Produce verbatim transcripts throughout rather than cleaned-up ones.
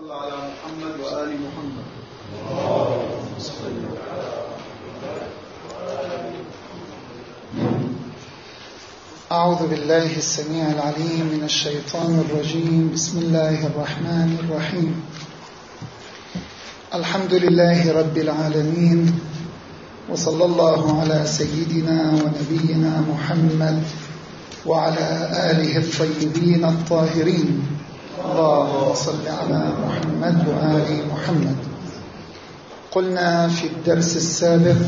صلى على محمد وآل محمد. أعوذ بالله السميع العليم من الشيطان الرجيم. بسم الله الرحمن الرحيم. الحمد لله رب العالمين، وصلى الله على سيدنا ونبينا محمد وعلى آله الطيبين الطاهرين. اللهم صل على محمد وآل محمد. قلنا في الدرس السابق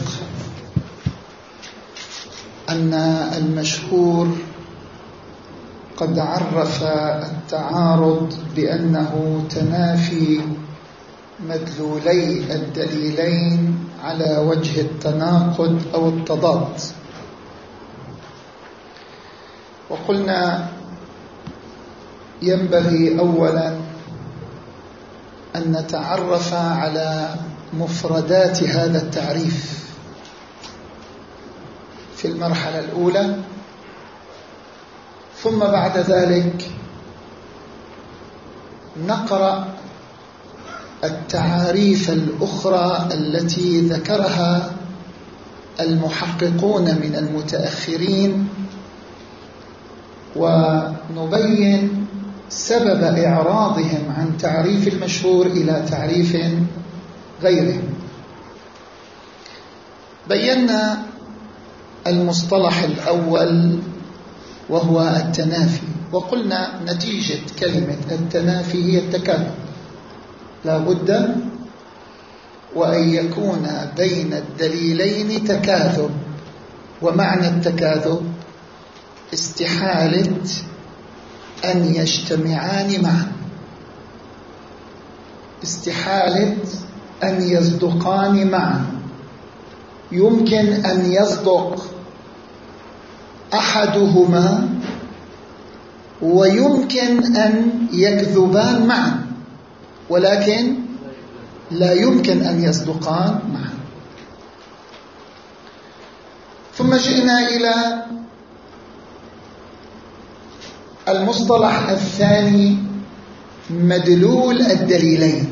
أن المشهور قد عرف التعارض بأنه تنافي مدلولي الدليلين على وجه التناقض أو التضاد. وقلنا ينبغي أولا أن نتعرف على مفردات هذا التعريف في المرحلة الأولى، ثم بعد ذلك نقرأ التعاريف الأخرى التي ذكرها المحققون من المتأخرين، ونبين سبب إعراضهم عن تعريف المشهور إلى تعريف غيره. بينا المصطلح الأول وهو التنافي، وقلنا نتيجة كلمة التنافي هي التكاثر. لا بد وأن يكون بين الدليلين تكاثر، ومعنى التكاثر استحالة أن يجتمعان معا، استحالة أن يصدقان معا. يمكن أن يصدق أحدهما ويمكن أن يكذبان معا، ولكن لا يمكن أن يصدقان معا. ثم جئنا إلى المصطلح الثاني، مدلول الدليلين.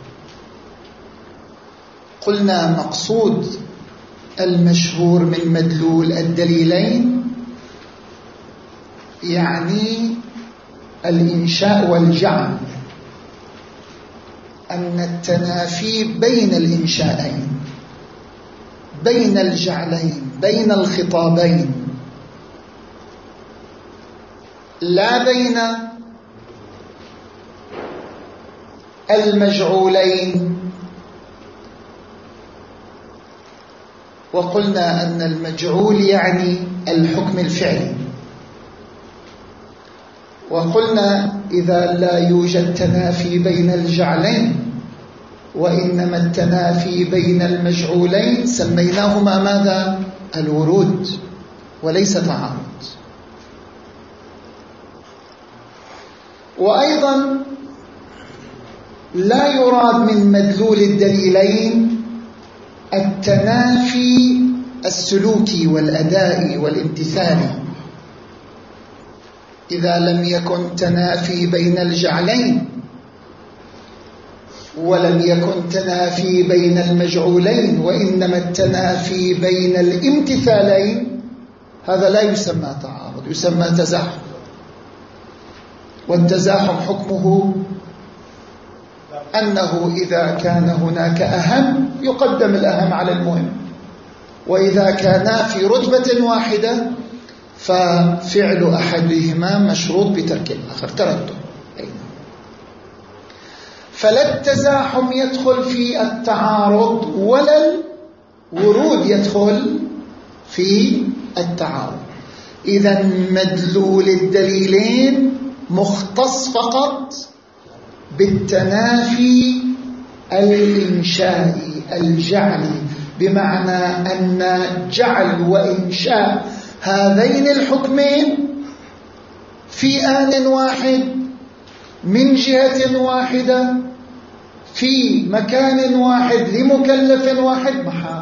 قلنا مقصود المشهور من مدلول الدليلين يعني الإنشاء والجعل، أن التنافي بين الإنشاءين، بين الجعلين، بين الخطابين، لا بين المجعولين. وقلنا أن المجعول يعني الحكم الفعلي، وقلنا إذا لا يوجد تنافي بين الجعلين وإنما التنافي بين المجعولين سميناهما ماذا؟ الورود، وليس تعارض. وأيضا لا يراد من مدلول الدليلين التنافي السلوكي والأدائي والامتثالي. إذا لم يكن تنافي بين الجعلين ولم يكن تنافي بين المجعولين وإنما التنافي بين الامتثالين، هذا لا يسمى تعارض، يسمى تزاحم. والتزاحم حكمه أنه إذا كان هناك أهم يقدم الأهم على المهم، وإذا كانا في رتبة واحدة ففعل أحدهما مشروط بترك الآخر، ترتب. فلا التزاحم يدخل في التعارض ولا الورود يدخل في التعارض. إذا مدلول الدليلين مختص فقط بالتنافي الإنشائي الجعلي، بمعنى أن جعل وإنشاء هذين الحكمين في آن واحد من جهة واحدة في مكان واحد لمكلف واحد محال.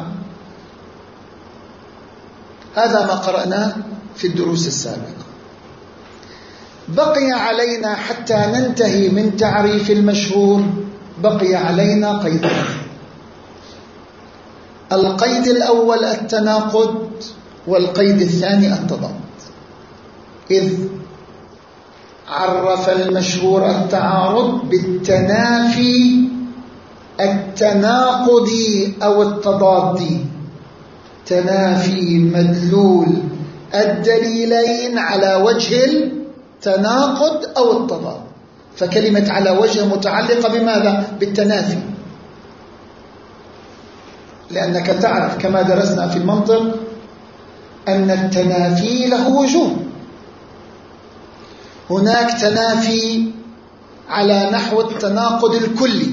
هذا ما قرأناه في الدروس السابقة. بقي علينا حتى ننتهي من تعريف المشهور بقي علينا قيدان. القيد الأول التناقض، والقيد الثاني التضاد. إذ عرف المشهور التعارض بالتنافي التناقضي أو التضادي، تنافي مدلول الدليلين على وجه التناقض أو التضاد. فكلمة على وجه متعلقة بماذا؟ بالتنافي، لأنك تعرف كما درسنا في المنطق أن التنافي له وجوه. هناك تنافي على نحو التناقض الكلي،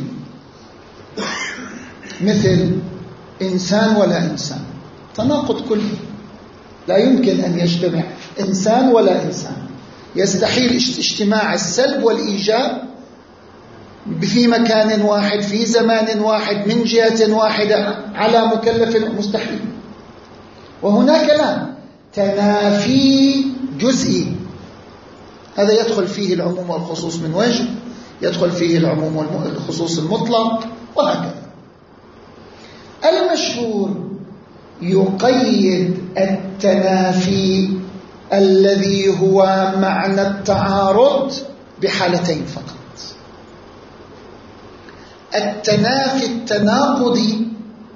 مثل إنسان ولا إنسان، تناقض كلي لا يمكن أن يجتمع إنسان ولا إنسان، يستحيل اجتماع السلب والإيجاب في مكان واحد في زمان واحد من جهة واحدة على مكلف، مستحيل. وهناك لا، تنافي جزئي، هذا يدخل فيه العموم والخصوص من وجه، يدخل فيه العموم والخصوص المطلق، وهكذا. المشهور يقيد التنافي الذي هو معنى التعارض بحالتين فقط: التنافي التناقضي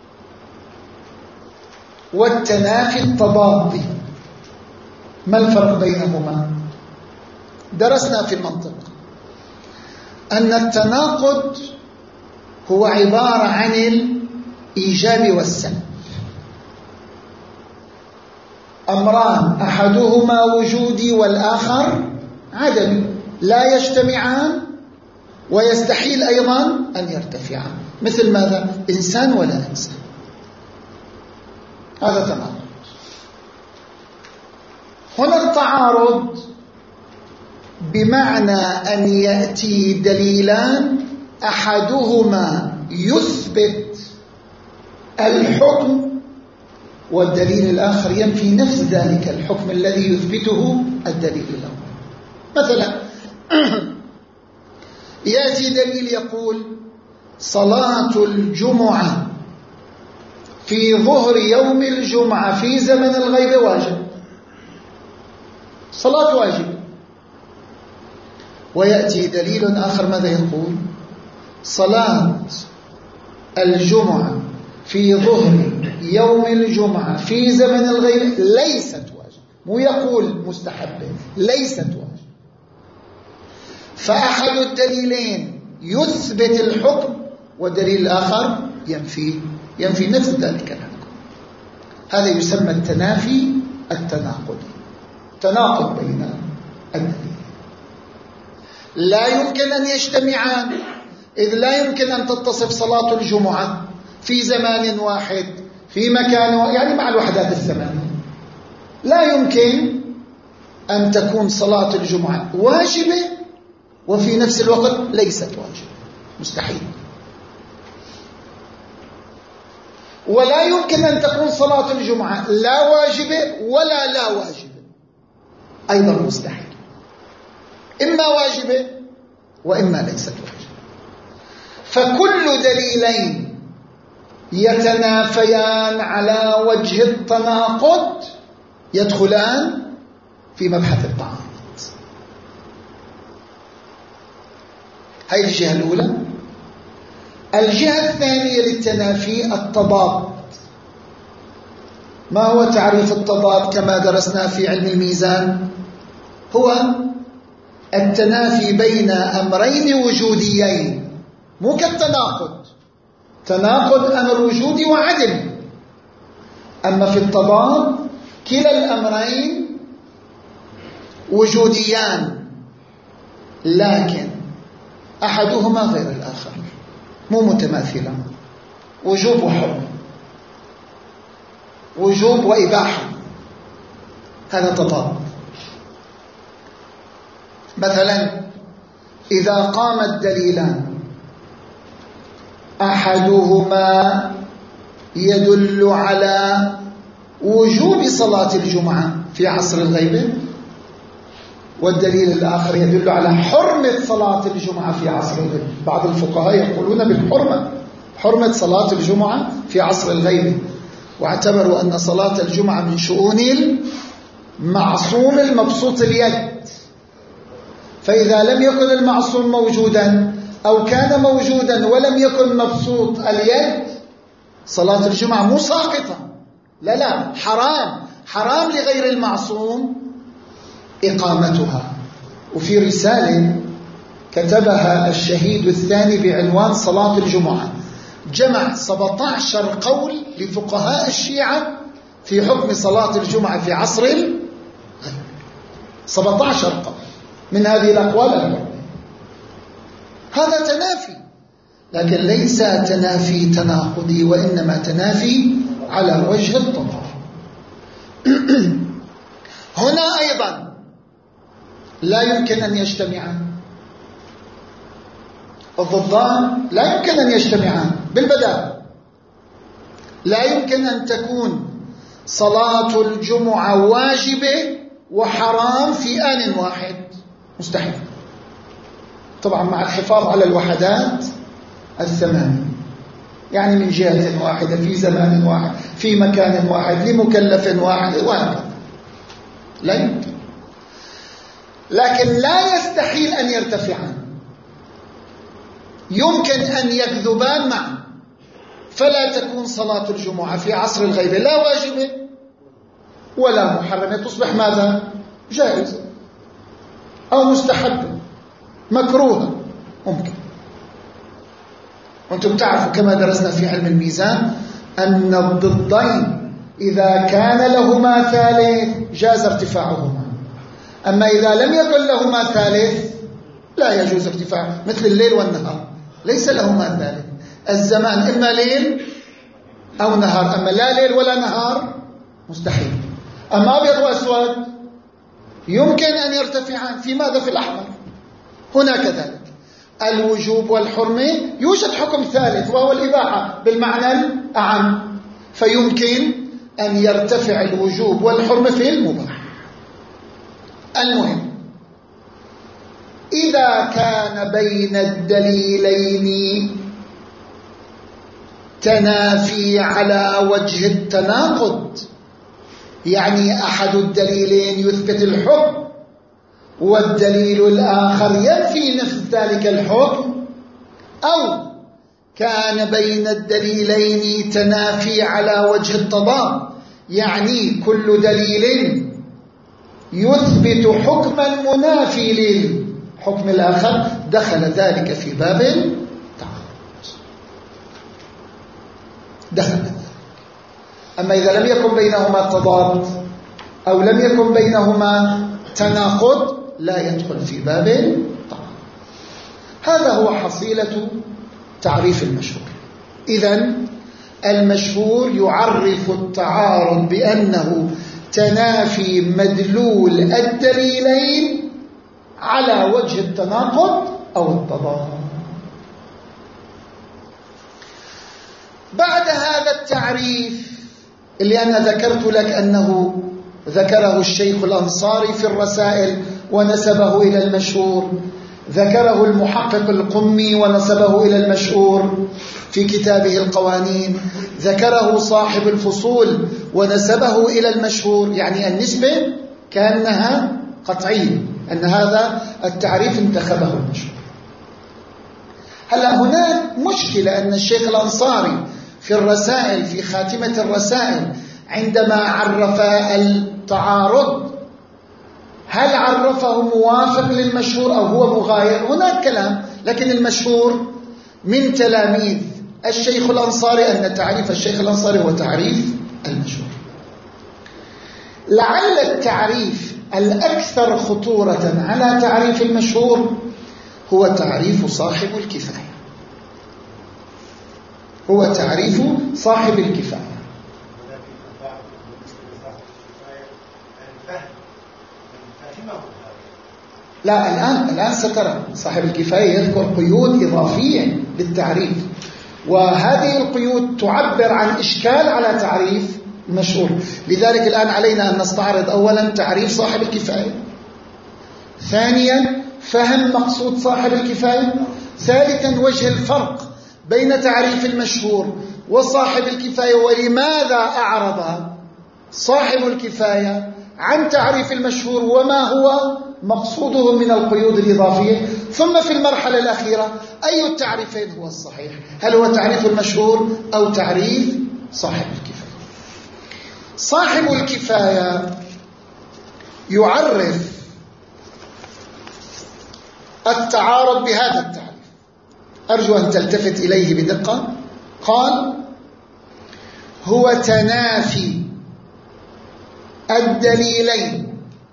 والتنافي التضادي. ما الفرق بينهما؟ درسنا في المنطق أن التناقض هو عبارة عن الإيجاب والسلب، أمران أحدهما وجودي والآخر عدمي، لا يجتمعان ويستحيل أيضا أن يرتفعان. مثل ماذا؟ إنسان ولا إنسان، هذا تناقض. هنا التعارض بمعنى أن يأتي دليلان أحدهما يثبت الحكم والدليل الآخر ينفي نفس ذلك الحكم الذي يثبته الدليل الأول. مثلا يأتي دليل يقول صلاة الجمعة في ظهر يوم الجمعة في زمن الغيب واجب، صلاة واجب. ويأتي دليل آخر ماذا يقول؟ صلاة الجمعة في ظهر يوم الجمعة في زمن الغيب ليست واجب، مو يقول مستحب، ليست واجب. فأحد الدليلين يثبت الحكم والدليل الآخر ينفي ينفي نفس ذلك الحكم. هذا يسمى التنافي التناقضي، تناقض بين الدليلين، لا يمكن أن يجتمعان، إذ لا يمكن أن تتصف صلاة الجمعة في زمان واحد في مكان واحد، يعني مع الوحدات الثمانية، لا يمكن أن تكون صلاة الجمعة واجبة وفي نفس الوقت ليست واجبة، مستحيل. ولا يمكن أن تكون صلاة الجمعة لا واجبة ولا لا واجبة، أيضا مستحيل، إما واجبة وإما ليست واجبة. فكل دليلين يتنافيان على وجه التناقض يدخلان في مبحث التعارض. هذه الجهة الأولى. الجهة الثانية للتنافي التضاد. ما هو تعريف التضاد كما درسنا في علم الميزان؟ هو التنافي بين أمرين وجوديين، مو كالتناقض، تناقض أمر وجودي وعدم. أما في التضاد كلا الأمرين وجوديان، لكن أحدهما غير الآخر، مو متماثلان، وجوب وحرم، وجوب وإباحة، هذا تضاد. مثلا إذا قام الدليلان أحدهما يدل على وجوب صلاة الجمعة في عصر الغيبة، والدليل الآخر يدل على حرمة صلاة الجمعة في عصر الغيبة. بعض الفقهاء يقولون بالحرمة، حرمة صلاة الجمعة في عصر الغيبة، واعتبروا أن صلاة الجمعة من شؤون المعصوم المبسوط اليد، فإذا لم يكن المعصوم موجودا أو كان موجودا ولم يكن مبسوط اليد صلاة الجمعة مو ساقطة، لا لا، حرام حرام لغير المعصوم إقامتها. وفي رسالة كتبها الشهيد الثاني بعنوان صلاة الجمعة جمع سبعة عشر قول لفقهاء الشيعة في حكم صلاة الجمعة في عصر الغيب، سبعة عشر قول من هذه الأقوال الأربعة. هذا تنافي، لكن ليس تنافي تناقضي، وإنما تنافي على وجه التضاد. هنا أيضا لا يمكن أن يجتمعان، الضدان لا يمكن أن يجتمعان بالبداهة. لا يمكن أن تكون صلاة الجمعة واجبة وحرام في آن واحد، مستحيل، طبعا مع الحفاظ على الوحدات الثمانية، يعني من جهة واحدة في زمان واحد في مكان واحد لمكلف واحد وهكذا، لا يمكن. لكن لا يستحيل أن يرتفعان، يمكن أن يكذبان معا، فلا تكون صلاة الجمعة في عصر الغيبة لا واجبة ولا محرمة، تصبح ماذا؟ جائزة أو مستحبة مكروهة، ممكن. وانتم تعرفوا كما درسنا في علم الميزان أن الضدين إذا كان لهما ثالث جاز ارتفاعهما، أما إذا لم يكن لهما ثالث لا يجوز ارتفاع، مثل الليل والنهار ليس لهما ثالث، الزمان إما ليل أو نهار، أما لا ليل ولا نهار مستحيل. أما أبيض وأسود يمكن أن يرتفعان، في ماذا؟ في الأحمر. هنا كذلك الوجوب والحرمة يوجد حكم ثالث وهو الإباحة بالمعنى الأعم، فيمكن أن يرتفع الوجوب والحرمة في المباح. المهم إذا كان بين الدليلين تنافي على وجه التناقض، يعني أحد الدليلين يثبت الحكم والدليل الآخر ينفي نفس ذلك الحكم، أو كان بين الدليلين تنافي على وجه التضاد، يعني كل دليل يثبت حكما منافي للحكم الآخر، دخل ذلك في باب التعارض، دخل ذلك. أما إذا لم يكن بينهما تضاد أو لم يكن بينهما تناقض لا يدخل في باب التعارض. هذا هو حصيلة تعريف المشهور. إذن المشهور يعرف التعارض بأنه تنافي مدلول الدليلين على وجه التناقض أو التضاد. بعد هذا التعريف اللي أنا ذكرت لك أنه ذكره الشيخ الأنصاري في الرسائل ونسبه إلى المشهور، ذكره المحقق القمي ونسبه إلى المشهور في كتابه القوانين، ذكره صاحب الفصول ونسبه إلى المشهور، يعني النسبة كأنها قطعية، أن هذا التعريف انتخبه المشهور. هلأ هناك مشكلة أن الشيخ الأنصاري في الرسائل في خاتمة الرسائل عندما عرف التعارض هل عرفه موافق للمشهور أو هو مغاير؟ هناك كلام، لكن المشهور من تلاميذ الشيخ الأنصاري أن تعريف الشيخ الأنصاري هو تعريف المشهور. لعل التعريف الأكثر خطورة على تعريف المشهور هو تعريف صاحب الكفاية، هو تعريف صاحب الكفاية. لا الآن الآن سترى صاحب الكفاية يذكر قيود إضافية للتعريف، وهذه القيود تعبر عن إشكال على تعريف المشهور. لذلك الآن علينا أن نستعرض أولا تعريف صاحب الكفاية، ثانيا فهم مقصود صاحب الكفاية. ثالثا وجه الفرق بين تعريف المشهور وصاحب الكفاية، ولماذا أعرض صاحب الكفاية عن تعريف المشهور وما هو مقصوده من القيود الإضافية. ثم في المرحلة الأخيرة أي التعريفين هو الصحيح، هل هو تعريف المشهور أو تعريف صاحب الكفاية. صاحب الكفاية يعرف التعارض بهذا التعريف، أرجو أن تلتفت إليه بدقة. قال هو تنافي الدليلين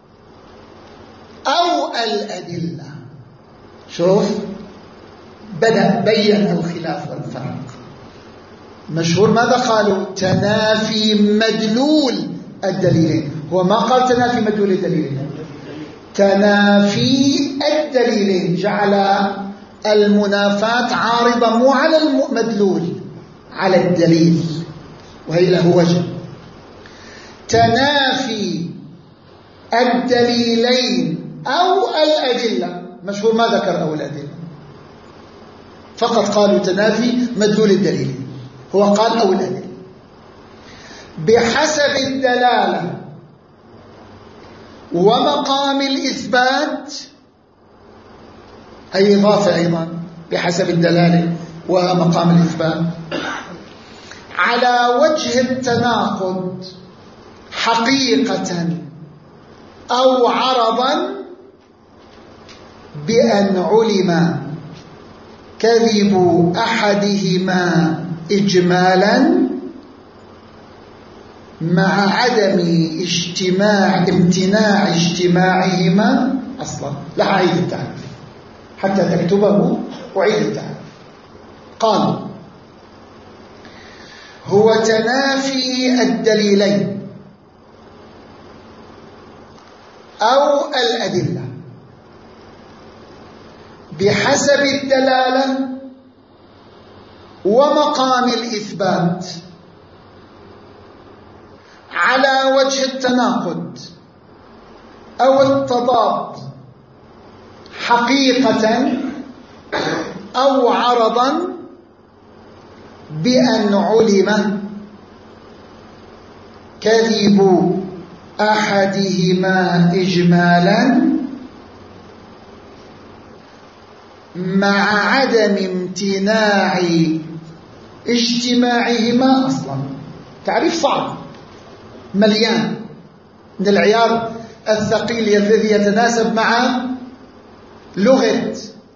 أو الأدلة. شوف، بدأ بين الخلاف والفرق. مشهور ماذا قالوا؟ تنافي مدلول الدليلين. هو ما قال تنافي مدلول الدليلين، تنافي الدليلين، جعل المنافاة عارضة مو على المدلول، على الدليل، وهي له وجه. تنافي الدليلين أو الأدلة. مشهور ما ذكر أو الأدلة، فقط قالوا تنافي مدلول الدليلين، هو قال أو الأدلة بحسب الدلالة ومقام الإثبات، أي إضافة أيضا بحسب الدلالة ومقام الإثبات، على وجه التناقض حقيقة أو عرضا، بأن علم كذب أحدهما إجمالا مع عدم اجتماع امتناع اجتماعهما أصلا. لا أعيد التعريف حتى تكتبه، أعيد التعريف. قال هو تنافي الدليلين أو الأدلة بحسب الدلالة ومقام الإثبات على وجه التناقض أو التضاد حقيقة أو عرضا، بأن علم كذب أحدهما إجمالا مع عدم امتناع اجتماعهما أصلا. تعريف صعب مليان من العيار الثقيل الذي يتناسب مع لغة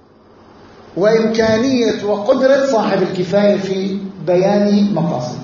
وإمكانية وقدرة صاحب الكفاية في بيان مقاصده.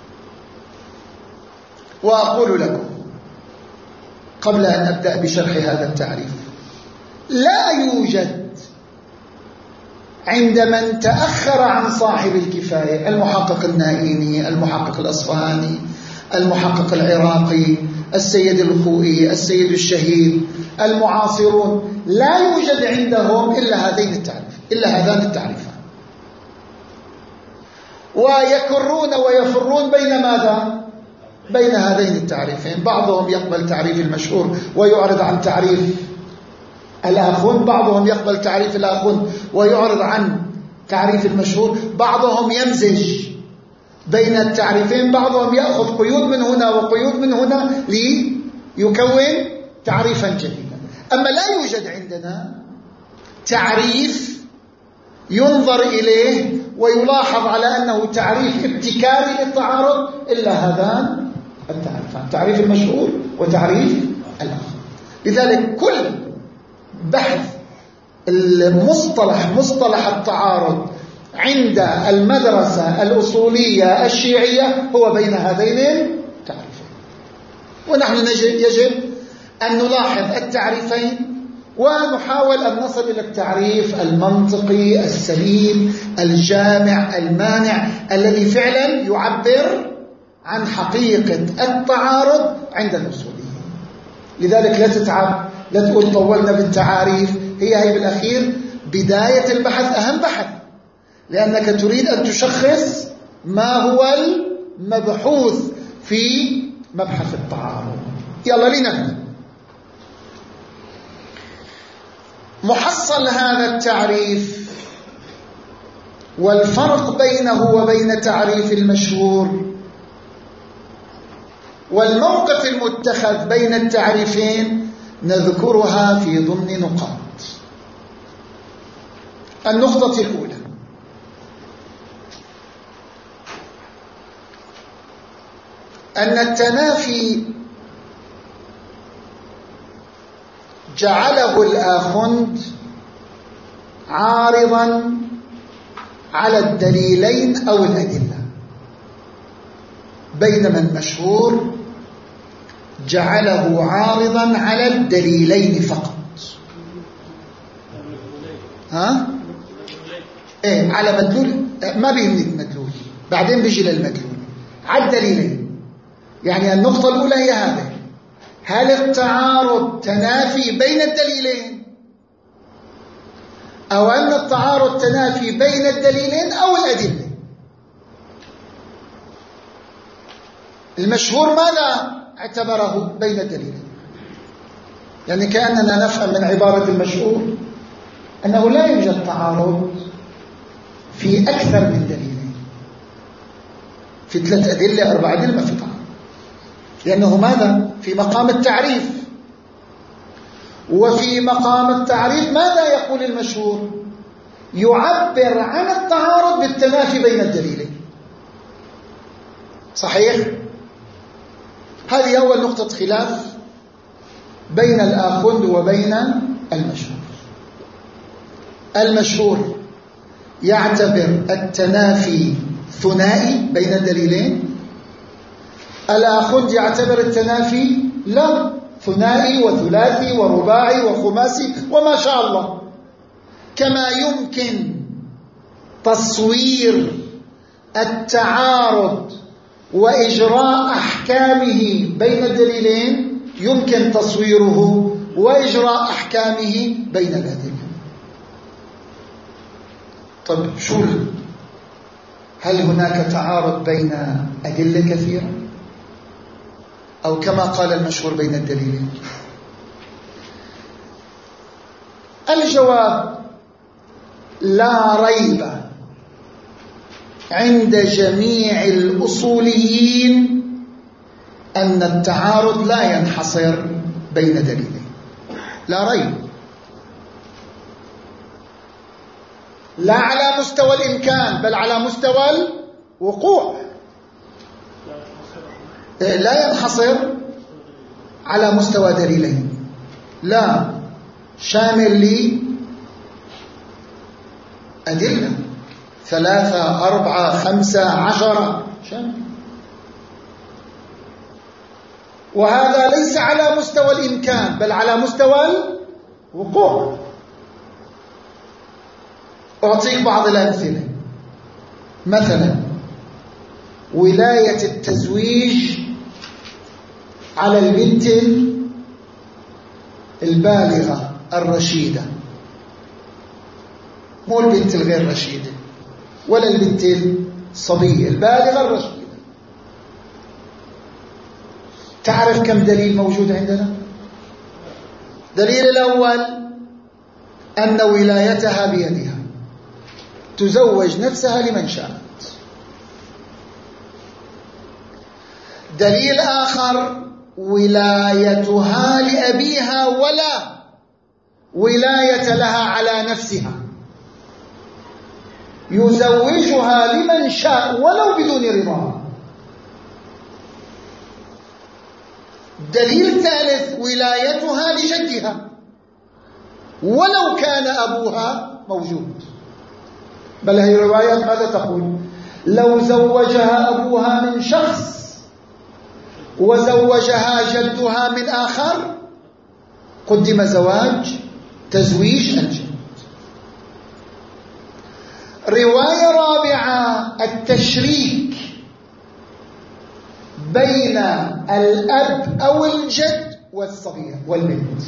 وأقول لكم قبل أن أبدأ بشرح هذا التعريف، لا يوجد عند من تأخر عن صاحب الكفاية، المحقق النائيني، المحقق الأصفهاني، المحقق العراقي، السيد الخوئي، السيد الشهيد، المعاصرون، لا يوجد عندهم إلا هذين التعريف إلا هذان التعريفان، ويكرون ويفرون بين ماذا؟ بين هذين التعريفين. بعضهم يقبل تعريف المشهور ويعرض عن تعريف الآخون، بعضهم يقبل تعريف الآخون ويعرض عن تعريف المشهور، بعضهم يمزج بين التعريفين، بعضهم يأخذ قيود من هنا وقيود من هنا ليكون تعريفا جديدا. أما لا يوجد عندنا تعريف ينظر إليه ويلاحظ على أنه تعريف ابتكاري للتعارض إلا هذان التعريفان، تعريف المشهور وتعريف الآخر. لذلك كل بحث المصطلح مصطلح التعارض عند المدرسة الأصولية الشيعية هو بين هذين التعريفين، ونحن يجب أن نلاحظ التعريفين ونحاول أن نصل إلى التعريف المنطقي السليم الجامع المانع الذي فعلا يعبر عن حقيقة التعارض عند الأصوليين. لذلك لا تتعب، لا تقول طولنا بالتعاريف، هي هي بالأخير بداية البحث، أهم بحث، لأنك تريد أن تشخص ما هو المبحوث في مبحث التعارض. يلا لنبدأ. محصل هذا التعريف والفرق بينه وبين تعريف المشهور والموقف المتخذ بين التعريفين نذكرها في ضمن نقاط. النقطة الأولى: أن التنافي جعله الآخوند عارضا على الدليلين أو الأدلة، بينما المشهور جعله عارضا على الدليلين فقط. ها؟ ايه، على مدلول، ما بيهمني المدلول، بعدين بيجي للمدلول، على الدليلين. يعني النقطة الأولى هي هذه: هل التعارض تنافي بين الدليلين، أو أن التعارض تنافي بين الدليلين أو الأدلة؟ المشهور ماذا اعتبره بين الدليلين؟ يعني كأننا نفهم من عبارة المشهور أنه لا يوجد تعارض في أكثر من دليلين، في ثلاث أدلة أربع أدلة ما في تعارض، لأنه ماذا؟ في مقام التعريف. وفي مقام التعريف ماذا يقول المشهور؟ يعبر عن التعارض بالتنافي بين الدليلين. صحيح؟ هذه أول نقطة خلاف بين الآخوند وبين المشهور. المشهور يعتبر التنافي ثنائي بين الدليلين، الآخوند يعتبر التنافي لا، ثنائي وثلاثي ورباعي وخماسي وما شاء الله. كما يمكن تصوير التعارض وإجراء أحكامه بين الدليلين، يمكن تصويره وإجراء أحكامه بين الأدلة. طب شو، هل هناك تعارض بين أدلة كثيرة، أو كما قال المشهور بين الدليلين؟ الجواب: لا ريب عند جميع الأصوليين أن التعارض لا ينحصر بين دليلين، لا ريب، لا على مستوى الإمكان بل على مستوى الوقوع. لا ينحصر على مستوى دليلين، لا، شامل لأدلة ثلاثة أربعة خمسة عشرة شامل. وهذا ليس على مستوى الإمكان بل على مستوى الوقوع. أعطيك بعض الأمثلة. مثلا ولاية التزويج على البنت البالغة الرشيدة، مو البنت الغير رشيدة ولا البنت الصبية، البالغة الرشيدة. تعرف كم دليل موجود عندنا؟ دليل الأول أن ولايتها بيدها، تزوج نفسها لمن شاءت. دليل آخر: ولايتها لأبيها ولا ولاية لها على نفسها، يزوجها لمن شاء ولو بدون رضاها. دليل ثالث: ولايتها لجدها ولو كان أبوها موجود. بل هي الروايات ماذا تقول؟ لو زوجها أبوها من شخص وزوجها جدها من آخر قدم زواج تزويج الجد. رواية رابعة: التشريك بين الأب أو الجد والصبية والبنت.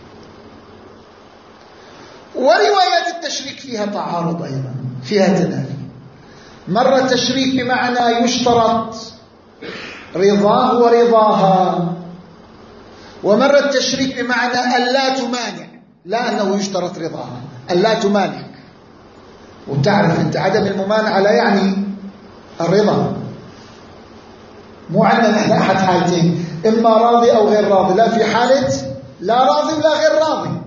وروايات التشريك فيها تعارض أيضا، فيها تنافي. مرة التشريك بمعنى يشترط رضاه ورضاها، ومرة التشريك بمعنى أن لا تمانع لا أنه يشترط رضاها، أن لا تمانع. وتعرف أنت عدم الممانعة لا يعني الرضا. مو عندنا نحن أحد حالتين، إما راضي أو غير راضي، لا في حالة لا راضي ولا غير راضي.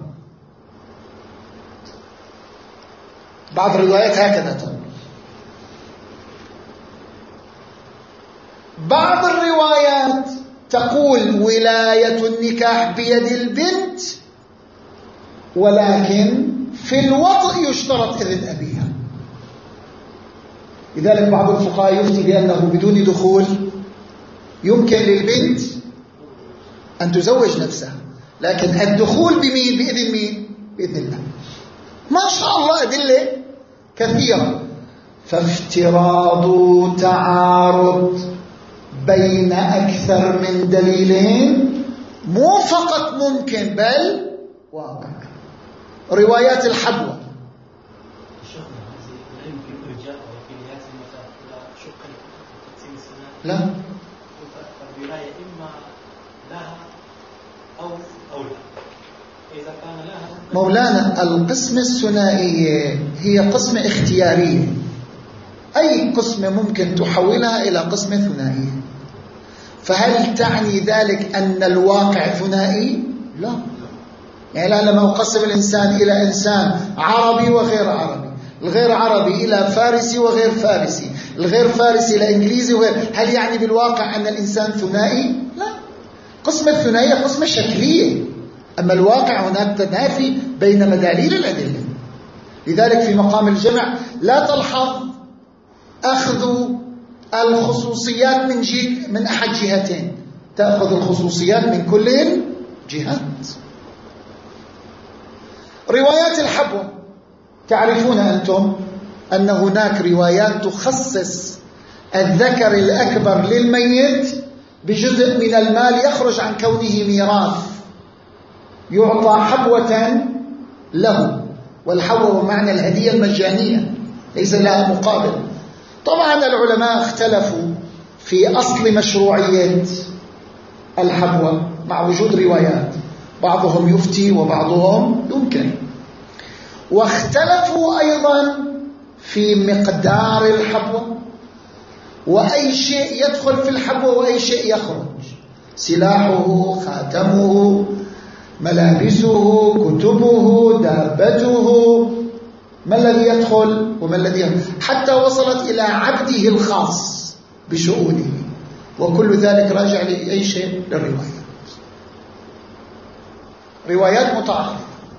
بعض الروايات هكذا تقول. بعض الروايات تقول ولاية النكاح بيد البنت، ولكن في الوطء يشترط إذن أبيها. لذلك بعض الفقهاء يفتي بأنه بدون دخول يمكن للبنت أن تزوج نفسها، لكن الدخول بمين؟ بإذن مين؟ بإذن الله. ما شاء الله أدلة كثيرة. فافتراض تعارض بين أكثر من دليلين مو فقط ممكن بل واقع. روايات الحبوة لا الولاية إما لها أو أو لا. إذا كان لها مولانا القسمة الثنائية هي قسمة اختيارية، أي قسمة ممكن تحولها إلى قسمة ثنائية. فهل تعني ذلك أن الواقع ثنائي؟ لا. يعني لا، لما أقسم الإنسان إلى إنسان عربي وغير عربي، الغير عربي إلى فارسي وغير فارسي، الغير فارسي إلى إنجليزي وغير، هل يعني بالواقع أن الإنسان ثنائي؟ لا. قسمة الثنائية قسمة شكلية، أما الواقع هناك تنافي بين مداليل الأدلة. لذلك في مقام الجمع لا تلحظ أخذ الخصوصيات من جهة من أحد جهتين، تأخذ الخصوصيات من كل جهات. روايات الحبوة تعرفون أنتم أن هناك روايات تخصص الذكر الأكبر للميت بجزء من المال يخرج عن كونه ميراث، يعطى حبوة له، والحبوة معنى الهدية المجانية ليس لها مقابل. طبعا العلماء اختلفوا في أصل مشروعية الحبوة مع وجود روايات، بعضهم يفتي وبعضهم ينكر. واختلفوا أيضا في مقدار الحبوة، وأي شيء يدخل في الحبوة وأي شيء يخرج، سلاحه، خاتمه، ملابسه، كتبه، دابته، ما الذي يدخل وما الذي يخرج، حتى وصلت إلى عبده الخاص بشؤونه، وكل ذلك راجع لأي شيء للروايات. روايات متعارضة.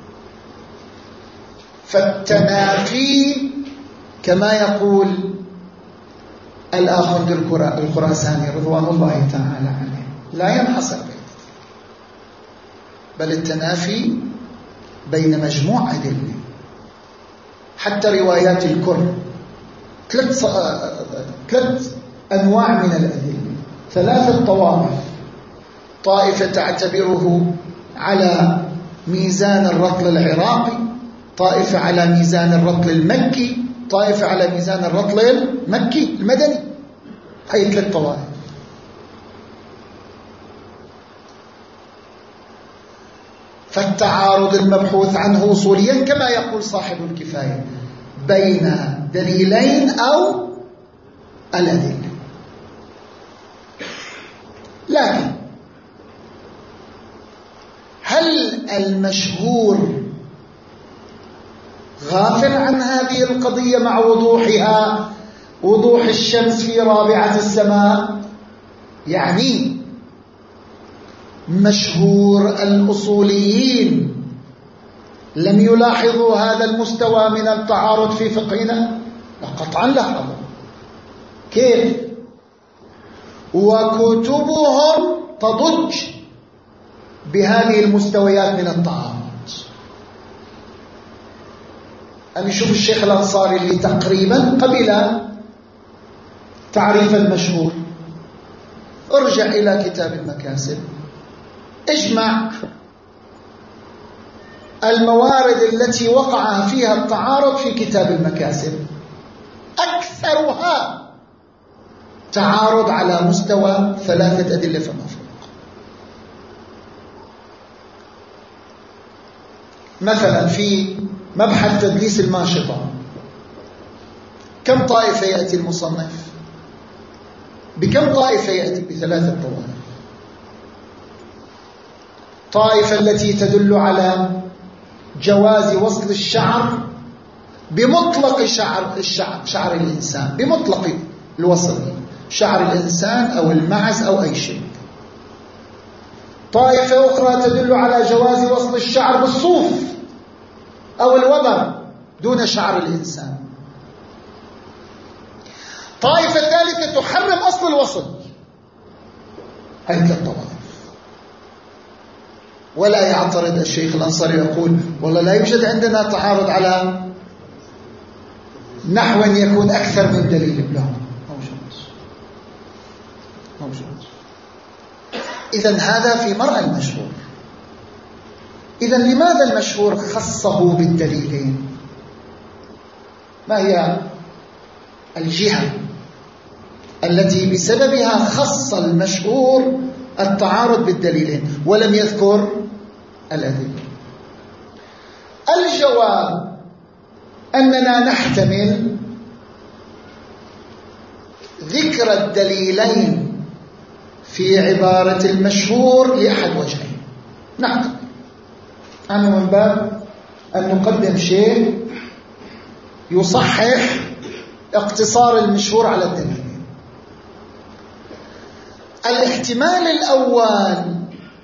فالتنافي كما يقول الآخوند الخراساني رضوان الله تعالى عليه لا ينحصر بين، بل التنافي بين مجموع أدلة. حتى روايات الكره ثلاث ثلاث أنواع من الأدلة، ثلاثة طوائف. طائفة تعتبره على ميزان الرطل العراقي، طائفة على ميزان الرطل المكي، طائفة على ميزان الرطل المكي المدني. هي ثلاث طوائف. فالتعارض المبحوث عنه أصوليا كما يقول صاحب الكفاية بين دليلين أو الأدلة. لكن هل المشهور غافل عن هذه القضية مع وضوحها وضوح الشمس في رابعة السماء؟ يعني مشهور الأصوليين لم يلاحظوا هذا المستوى من التعارض في فقهنا؟ قطعا لاحظوا. كيف؟ وكتبهم تضج بهذه المستويات من التعارض. أن يشوف الشيخ الأنصاري اللي تقريبا قبل تعريف المشهور، ارجع إلى كتاب المكاسب، اجمع الموارد التي وقع فيها التعارض في كتاب المكاسب، أكثرها تعارض على مستوى ثلاثة أدلة فما فوق. مثلا في مبحث تدليس الماشطة كم طائفة يأتي المصنف؟ بكم طائفة يأتي؟ بثلاثة طوائف. طائفة التي تدل على جواز وصل الشعر بمطلق شعر الشعر شعر الإنسان، بمطلق الوصل، شعر الإنسان أو المعز أو أي شيء. طائفة أخرى تدل على جواز وصل الشعر بالصوف أو الوبر دون شعر الإنسان. طائفة ثالثة تحرم أصل الوصل. هذه الطوائف. ولا يعترض الشيخ الأنصاري يقول والله لا يوجد عندنا تعارض على نحو يكون أكثر من دليل. لا موجود موجود. إذن هذا في مرأى المشهور. إذن لماذا المشهور خصه بالدليلين؟ ما هي الجهة التي بسببها خص المشهور التعارض بالدليلين ولم يذكر الأدلة؟ الجواب أننا نحتمل ذكر الدليلين في عبارة المشهور لأحد وجهين. نحتمل أنه من باب أن نقدم شيء يصحح اقتصار المشهور على الدليلين. الاحتمال الأول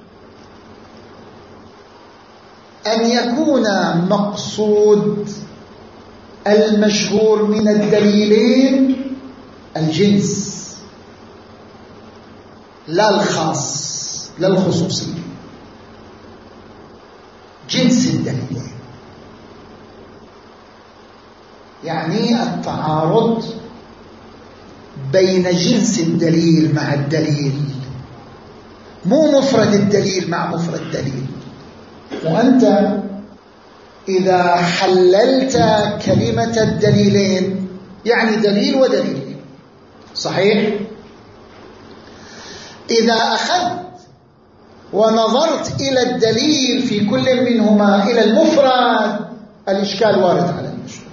أن يكون مقصود المشهور من الدليلين الجنس لا الخاص لا الخصوصي، جنس الدليلين، يعني التعارض بين جنس الدليل مع الدليل، مو مفرد الدليل مع مفرد الدليل. وأنت إذا حللت كلمة الدليلين يعني دليل ودليل، صحيح؟ إذا أخذت ونظرت إلى الدليل في كل منهما إلى المفرد الإشكال وارد على المشهور.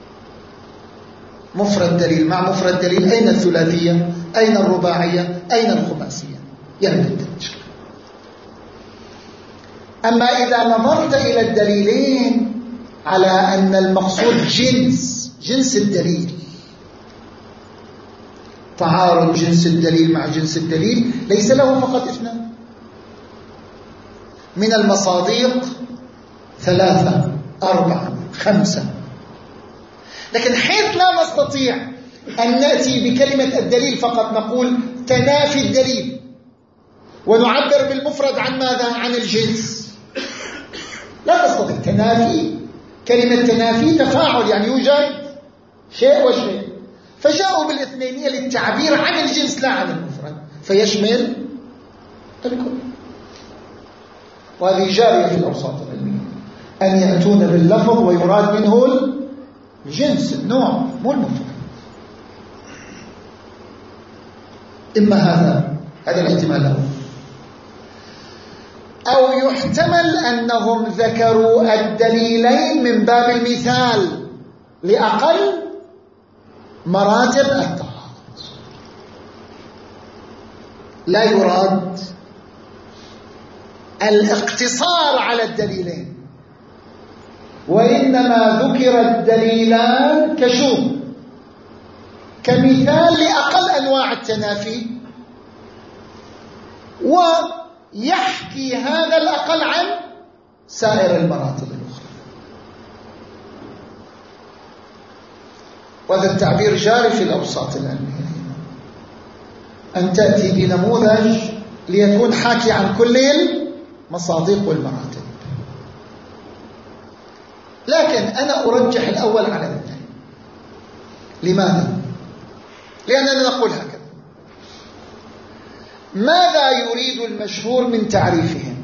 مفرد دليل مع مفرد دليل، أين الثلاثية؟ أين الرباعية؟ أين الخماسية؟ ينبت الإشكال. أما إذا نظرت إلى الدليلين على أن المقصود جنس جنس الدليل، تعارض جنس الدليل مع جنس الدليل ليس له فقط اثنان، من المصادق ثلاثة أربعة خمسة. لكن حيث لا نستطيع أن نأتي بكلمة الدليل فقط نقول تنافي الدليل ونعبر بالمفرد عن ماذا؟ عن الجنس. لا نستطيع تنافي، كلمة تنافي تفاعل، يعني يوجد شيء وشيء، فجاءوا بالاثنينية للتعبير عن الجنس لا عن المفرد فيشمل الكل. وهذه جارية في الأوساط العلمية أن يأتون باللفظ ويراد منه الجنس النوع مو المفرد. إما هذا هذا الاحتمال له، أو يحتمل أنهم ذكروا الدليلين من باب المثال لأقل مراتب التعارض، لا يراد الاقتصار على الدليلين، وإنما ذكر الدليلان كشوف كمثال لأقل أنواع التنافي، ويحكي هذا الأقل عن سائر المراتب الأخرى. وهذا التعبير جاري في الأوساط العلمية، أن تأتي بنموذج ليكون حاكي عن كل المصادق والمراتب. لكن أنا أرجح الأول على الثاني. لماذا؟ لأننا نقول هكذا: ماذا يريد المشهور من تعريفهم؟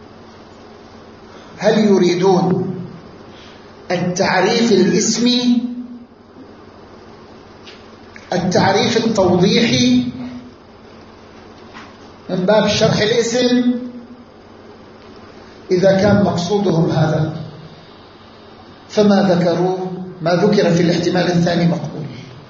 هل يريدون التعريف الاسمي، التعريف التوضيحي من باب شرح الاسم؟ إذا كان مقصودهم هذا فما ذكروه ما ذكر في الاحتمال الثاني مقبول،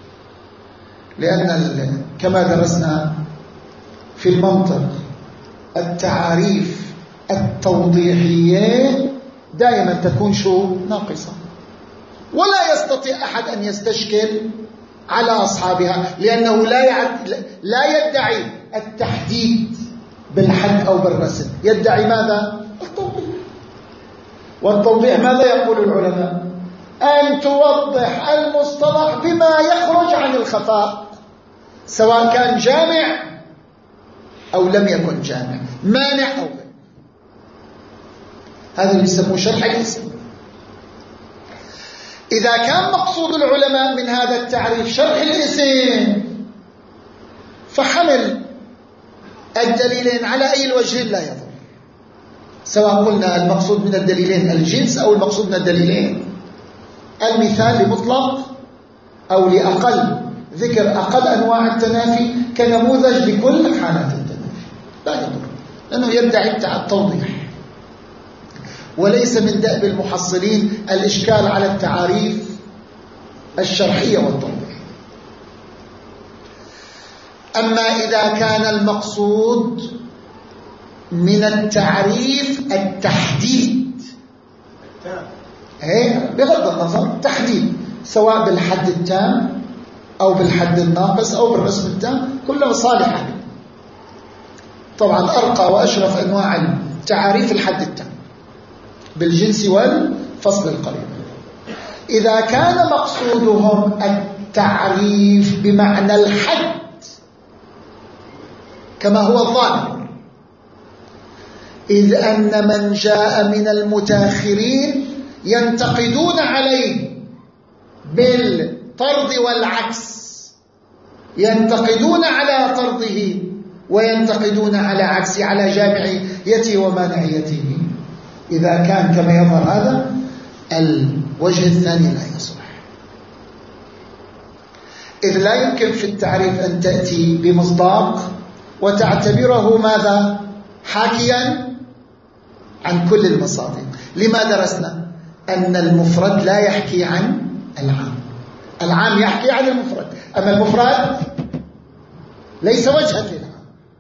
لأن كما درسنا في المنطق التعاريف التوضيحية دائما تكون شو ناقصة، ولا يستطيع أحد أن يستشكل على أصحابها، لأنه لا يعد لا يدعي التحديد بالحد أو بالرسم، يدعي ماذا؟ التوضيح. والتوضيح ماذا يقول العلماء؟ أن توضح المصطلح بما يخرج عن الخفاء، سواء كان جامع أو لم يكن جامع، مانع أو غير. هذا اللي يسموه شرح الاسم. إذا كان مقصود العلماء من هذا التعريف شرح الاسم، فحمل الدليلين على أي الوجه لا يضر، سواء قلنا المقصود من الدليلين الجنس أو المقصود من الدليلين المثال لمطلق أو لأقل، ذكر أقل أنواع التنافي كنموذج لكل حالات التنافي لا يضر، لأنه يدعي التوضيح. وليس من دأب المحصلين الإشكال على التعاريف الشرحية والتوضيح. أما إذا كان المقصود من التعريف التحديد، بغض النظر تحديد، سواء بالحد التام أو بالحد الناقص أو بالرسم التام، كلها صالحة. طبعا أرقى وأشرف أنواع التعاريف الحد التام بالجنس والفصل القريب. إذا كان مقصودهم التعريف بمعنى الحد كما هو الظاهر، إذ أن من جاء من المتاخرين ينتقدون عليه بالطرد والعكس، ينتقدون على طرده وينتقدون على عكسه، على جامعيته ومانعيته. إذا كان كما يظهر هذا الوجه الثاني لا يصلح، إذ لا يمكن في التعريف أن تأتي بمصداق وتعتبره ماذا؟ حاكيا عن كل المصادق. لما درسنا أن المفرد لا يحكي عن العام، العام يحكي عن المفرد، أما المفرد ليس وجها للعام.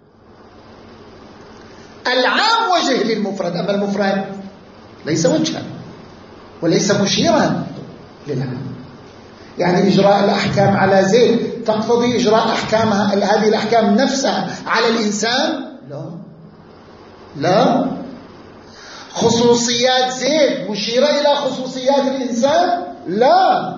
العام وجه للمفرد، أما المفرد ليس وجها وليس مشيرا للعام. يعني إجراء الأحكام على زيد تقتضي إجراء أحكامها هذه الأحكام نفسها على الإنسان؟ لا لا. خصوصيات زيد مشيرة إلى خصوصيات الإنسان؟ لا.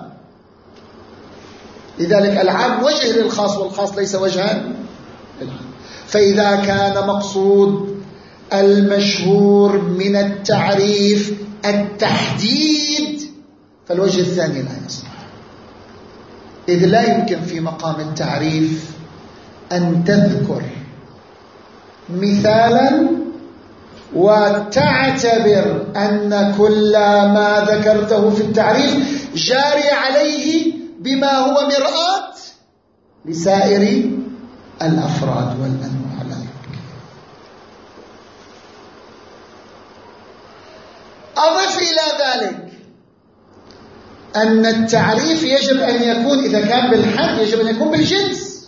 لذلك العام وجه للخاص والخاص ليس وجها للعام. فإذا كان مقصود المشهور من التعريف التحديد فالوجه الثاني لا يصلح، إذ لا يمكن في مقام التعريف أن تذكر مثالا وتعتبر أن كل ما ذكرته في التعريف جاري عليه بما هو مرآة لسائر الأفراد والأنواع. لا يمكن. أضف إلى ذلك أن التعريف يجب أن يكون، إذا كان بالحد يجب أن يكون بالجنس،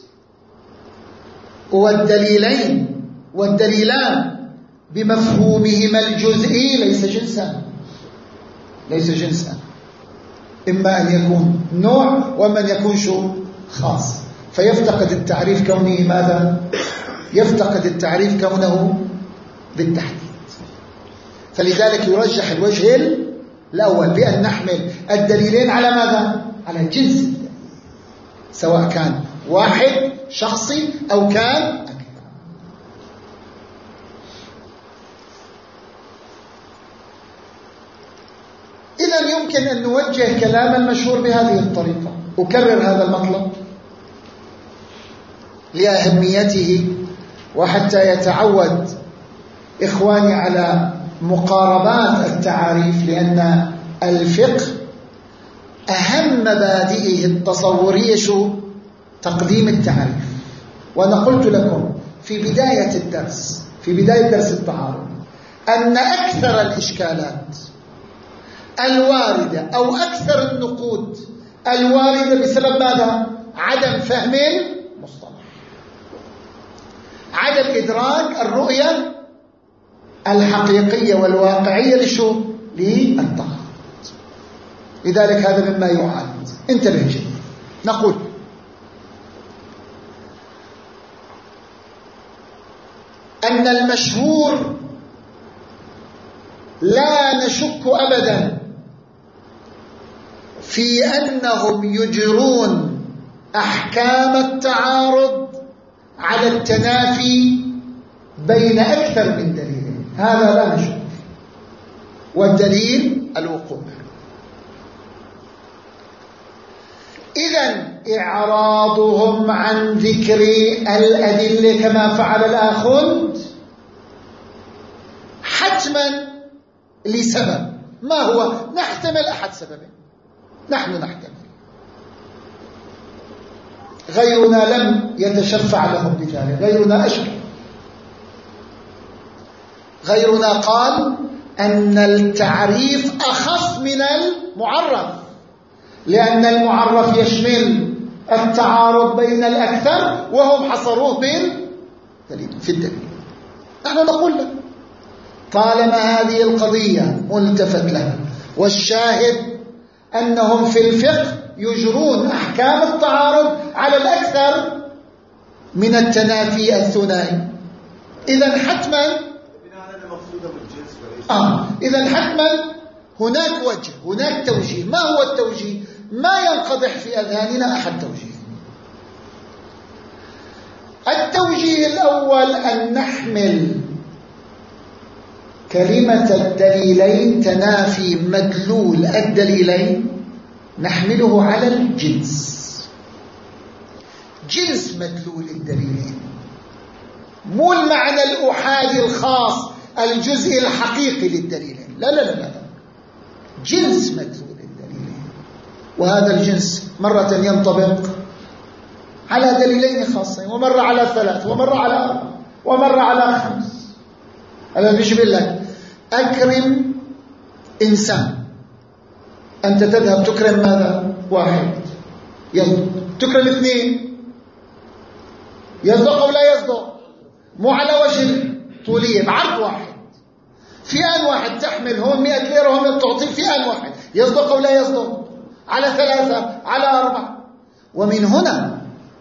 والدليلين والدليلان بمفهومهما الجزئي ليس جنسا ليس جنسا إما أن يكون نوع وإما أن يكون شو خاص، فيفتقد التعريف كونه ماذا؟ يفتقد التعريف كونه بالتحديد. فلذلك يرجح الوجه الأول بأن نحمل الدليلين على ماذا؟ على الجنس، سواء كان واحد شخصي أو كان أكثر. إذن يمكن أن نوجه كلام المشهور بهذه الطريقة. أكرر هذا المطلب لأهميته وحتى يتعود إخواني على مقاربات التعاريف، لأن الفقه أهم مبادئه التصورية شو؟ تقديم التعريف. وأنا قلت لكم في بداية الدرس في بداية درس التعارف أن أكثر الإشكالات الواردة أو أكثر النقود الواردة بسبب ماذا؟ عدم فهم المصطلح، عدم إدراك الرؤية الحقيقية والواقعية لشو؟ للتعارض. لذلك هذا مما يعاني. انتبه جدا. نقول أن المشهور لا نشك أبدا في أنهم يجرون أحكام التعارض على التنافي بين أكثر من دليل، هذا لا نشك، والدليل الوقوع. إذن إعراضهم عن ذكر الأدلة كما فعل الآخذ حتما لسبب، ما هو؟ نحتمل أحد سببين، نحن نحتمل، غيرنا لم يتشفع لهم بذلك، غيرنا أشكل، غيرنا قال أن التعريف أخف من المعرف، لأن المعرف يشمل التعارض بين الأكثر وهم حصروه بالدليل في الدليل. نحن نقول لك طالما هذه القضية ملتفت لها والشاهد أنهم في الفقه يجرون أحكام التعارض على الأكثر من التنافي الثنائي، إذن حتما آه إذن حتما هناك وجه، هناك توجيه. ما هو التوجيه؟ ما ينقضح في أذهاننا أحد توجيه. التوجيه الأول أن نحمل كلمة الدليلين، تنافي مدلول الدليلين، نحمله على الجنس، جنس مدلول الدليلين، مو المعنى الأحادي الخاص الجزء الحقيقي للدليلين، لا لا لا لا، جنس مدلول الدليلين. وهذا الجنس مرة ينطبق على دليلين خاصين، ومرة على ثلاث، ومرة على أربع، ومرة على خمس. هذا بيشبه لك أكرم إنسان، أنت تذهب تكرم ماذا؟ واحد، يصدق. تكرم اثنين، يصدق أو لا يصدق؟ مو على وجه طولية، بعرض واحد، في آن واحد تحمل هون مئة ليرة وهم تعطي في آن واحد، يصدق أو لا يصدق؟ على ثلاثة، على أربعة. ومن هنا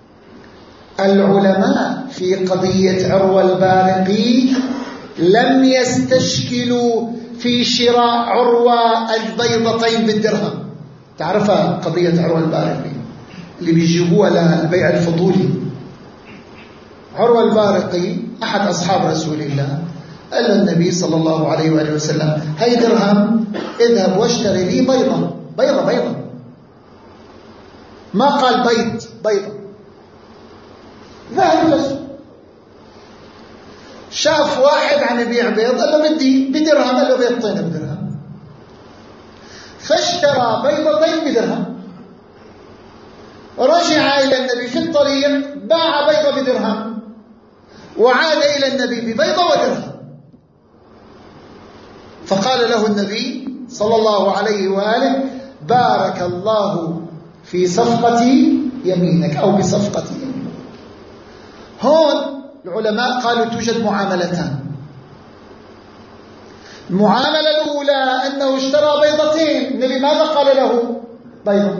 العلماء في قضية عروة البارقي لم يستشكلوا في شراء عروة البيضتين بالدرهم. تعرفها قضية عروة البارقي اللي بيجيبوها للبيع الفضولي؟ عروة البارقي أحد أصحاب رسول الله، قال النبي صلى الله عليه وآله وسلم هاي درهم، اذهب واشتري لي بيضة بيضة بيضة، ما قال بيض بيضة. ذهب لسه شاف واحد عم يبيع بيض، قال له بدي بدرهم، قال له بيضتين بدرهم، فاشترى بيضتين بدرهم. رجع إلى النبي في الطريق باع بيضة بدرهم، وعاد إلى النبي ببيضة ودرهم. فقال له النبي صلى الله عليه وآله بارك الله في صفقة يمينك أو بصفقة يمينك. هون العلماء قالوا توجد معاملتان. المعاملة الأولى أنه اشترى بيضتين، النبي ماذا قال له؟ بيضة.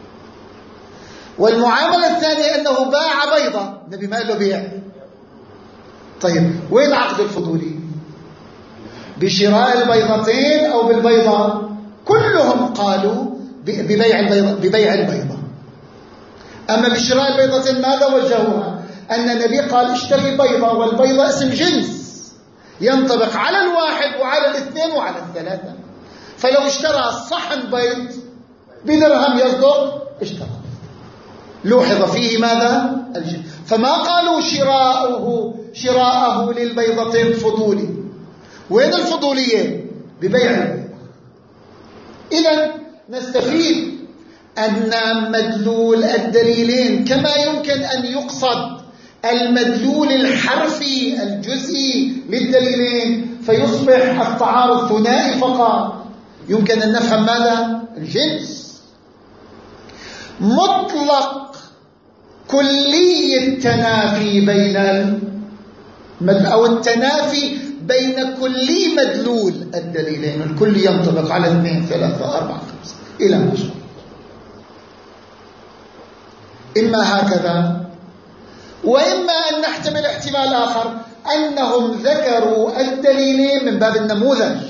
والمعاملة الثانية أنه باع بيضة، النبي ما قال له بيع. طيب وين عقد الفضولي؟ بشراء البيضتين أو بالبيضة؟ كلهم قالوا ببيع البيضة, ببيع البيضة. أما بشراء البيضتين ماذا وجهوها؟ أن النبي قال اشتري بيضة، والبيضة اسم جنس ينطبق على الواحد وعلى الاثنين وعلى الثلاثة. فلو اشترى صحن بيض بدرهم يصدق، اشترى، لوحظ فيه ماذا؟ الجنس. فما قالوا شراءه شراءه للبيضتين فضولي. وين الفضولية؟ ببيع البيضة. إذن نستفيد أن مدلول الدليلين كما يمكن أن يقصد المدلول الحرفي الجزئي للدليلين فيصبح التعارض ثنائي فقط، يمكن أن نفهم ماذا؟ الجنس. مطلق كلي التنافي بين أو التنافي بين كلي مدلول الدليلين. الكل ينطبق على اثنين ثلاثة أربعة خمسة إلى ما شاء. إما هكذا، وإما أن نحتمل احتمال آخر، أنهم ذكروا الدليلين من باب النموذج،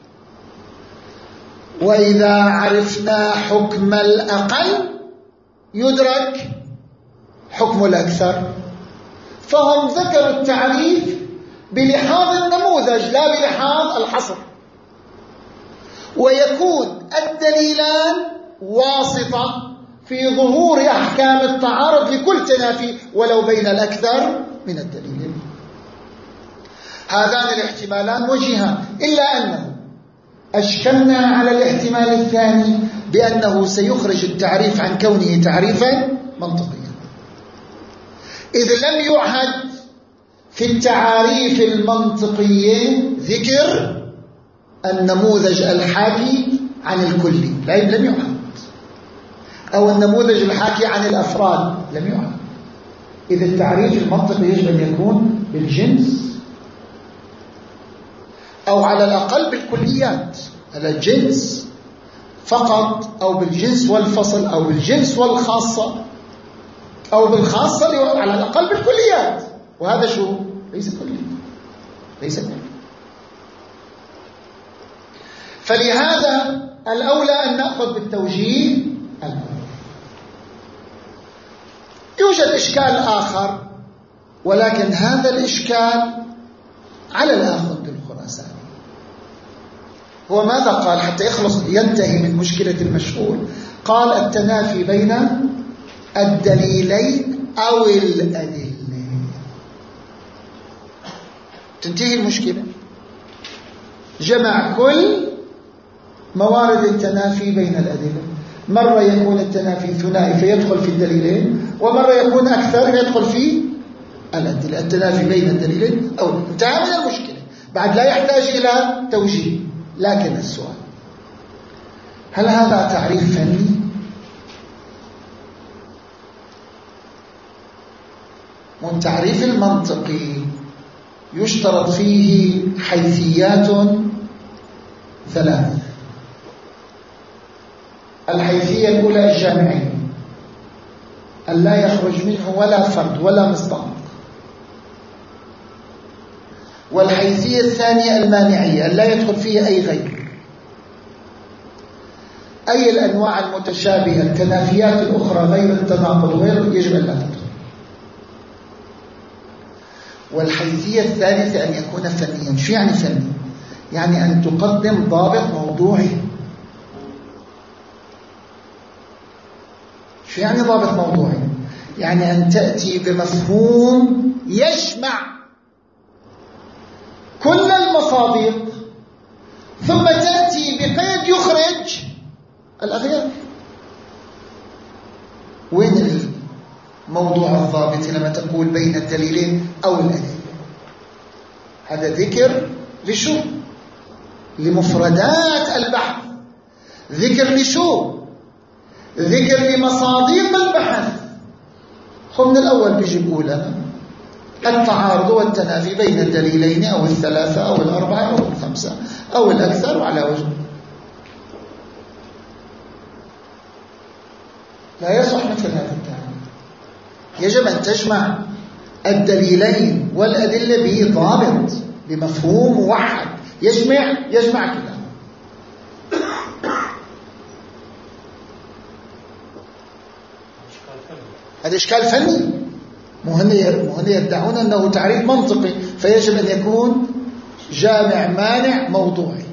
وإذا عرفنا حكم الأقل يدرك حكم الأكثر، فهم ذكروا التعريف بلحاظ النموذج لا بلحاظ الحصر، ويكون الدليلان واسطة في ظهور أحكام التعارض لكل تنافي ولو بين الأكثر من الدليلين. هذان الاحتمالان وجهان، إلا أنه أشكلنا على الاحتمال الثاني بأنه سيخرج التعريف عن كونه تعريفا منطقيا، إذ لم يعهد في التعاريف المنطقية ذكر النموذج الحاكي عن الكلي، لا لم يعهد، أو النموذج الحاكي عن الأفراد لم يعهد. إذ التعريف المنطقي يجب أن يكون بالجنس أو على الأقل بالكليات، على الجنس فقط أو بالجنس والفصل أو بالجنس والخاصة أو بالخاصة على الأقل بالكليات. وهذا شو؟ ليس كلي، ليس كلي. فلهذا الأولى أن نأخذ بالتوجيه الأول. يوجد إشكال آخر، ولكن هذا الإشكال على الآخذ بالخراساني. هو ماذا قال حتى يخلص ينتهي من مشكلة المشهور؟ قال التنافي بين الدليلين أو الأدلة، تنتهي المشكلة. جمع كل موارد التنافي بين الأدلة، مرة يكون التنافي ثنائي فيدخل في الدليلين، ومرة يكون أكثر يدخل في الأدلة. التنافي بين الدليلين أو انتهى من المشكلة، بعد لا يحتاج إلى توجيه. لكن السؤال، هل هذا تعريف فني؟ والتعريف المنطقي يشترط فيه حيثيات ثلاث. الحيثية الأولى الجامعية، أن لا يخرج منه ولا فرد ولا مصداق. والحيثية الثانية المانعية، أن لا يدخل فيه أي غير، أي الأنواع المتشابهة التنافيات الأخرى غير التناقض غير يجب أن لا تدخل. والحيثية الثالثة أن يكون فنيا. شو يعني فني؟ يعني أن تقدم ضابط موضوعي. شو يعني ضابط موضوعي؟ يعني أن تأتي بمفهوم يجمع كل المصادق، ثم تأتي بقيد يخرج الأغيار. وين الموضوع الضابط لما تقول بين الدليلين أو الأدلة؟ هذا ذكر لشو؟ لمفردات البحث. ذكر لشو؟ ذكر لمصادق البحث. خذ من الأول بيجي بيقول لنا التعارض والتنافي بين الدليلين أو الثلاثة أو الأربعة أو الخمسة أو الأكثر وعلى وجه. لا يصح مثل هذا التعامل. يجب أن تجمع الدليلين والأدلة بضابط، بمفهوم موحد يجمع يجمع كده. هذا إشكال فني. مهن يدعون أنه تعريف منطقي، فيجب أن يكون جامع مانع موضوعي.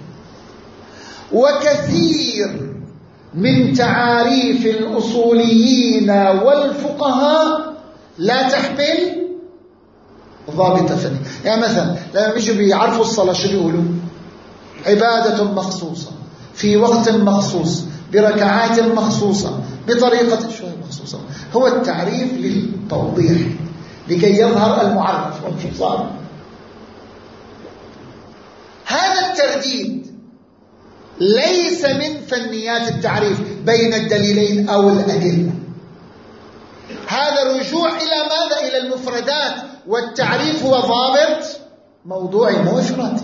وكثير من تعاريف الأصوليين والفقهاء لا تحمل ضابط فني. يعني مثلا لما يجوا بيعرفوا الصلاة شو بيقولوا؟ عبادة مخصوصة في وقت مخصوص بركعات مخصوصة بطريقة شوية مخصوصة. هو التعريف للتوضيح لكي يظهر المعرف والفصال. هذا الترديد ليس من فنيات التعريف بين الدليلين أو الأدلة. هذا الرجوع إلى ماذا؟ إلى المفردات، والتعريف هو ضابط موضوعي مو إفرادي.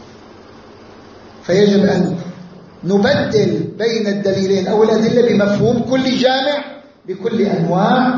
فيجب أن نبدل بين الدليلين أو الأدلة بمفهوم كل جامع بكل أنواع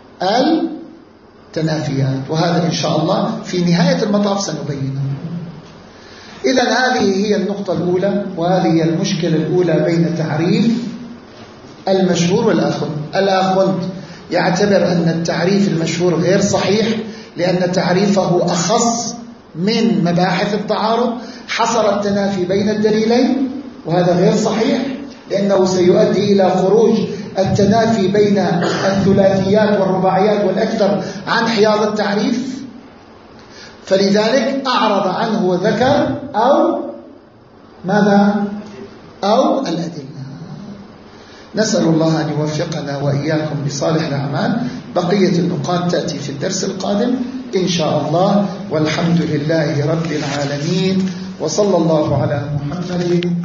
التنافيات، وهذا إن شاء الله في نهاية المطاف سنبينه. إذن هذه هي النقطة الأولى، وهذه هي المشكلة الأولى بين تعريف المشهور والآخذ. الآخذ يعتبر أن التعريف المشهور غير صحيح لأن تعريفه أخص من مباحث التعارض، حصر التنافي بين الدليلين، وهذا غير صحيح لأنه سيؤدي إلى خروج التنافي بين الثلاثيات والرباعيات والأكثر عن حياض التعريف، فلذلك أعرض عنه وذكر أو ماذا؟ أو الأدلة. نسأل الله أن يوفقنا وإياكم بصالح الأعمال. بقية النقاط تأتي في الدرس القادم إن شاء الله، والحمد لله رب العالمين، وصلى الله على محمد